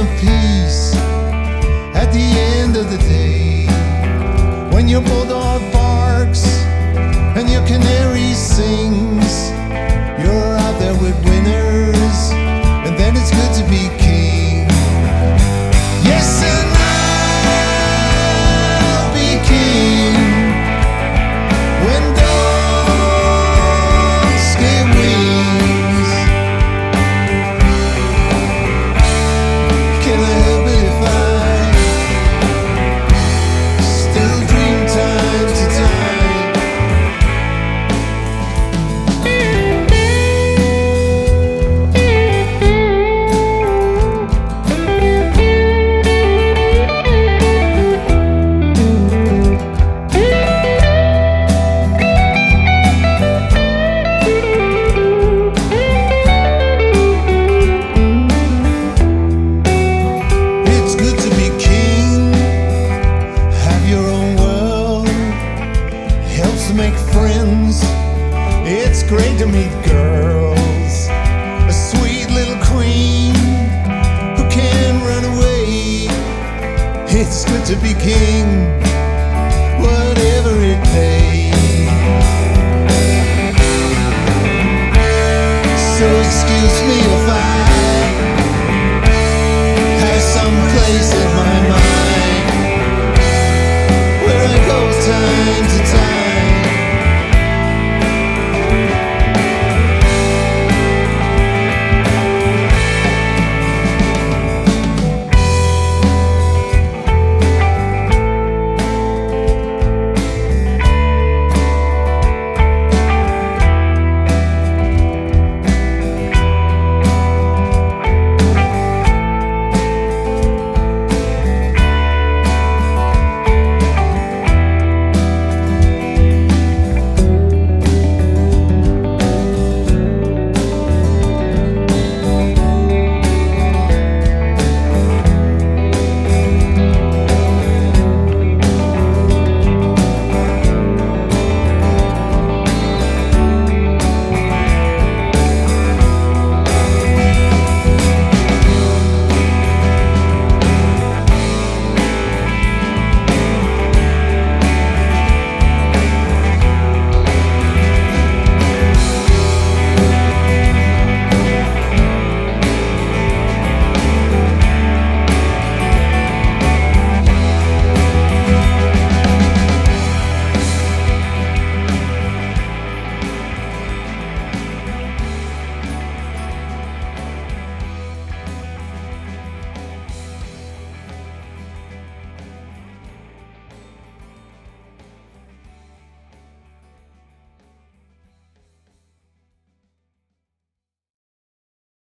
of peace at the end of the day. When your bulldog barks and your canary sings, you're out there with winners, and then it's good to be king. Yes, and I'll be king when dogs get wings. Can I help it if I still dream time to time? It's good to be king, have your own world, helps to make friends. It's great to meet girls, a sweet little queen who can run away. It's good to be king, whatever it takes. So excuse me if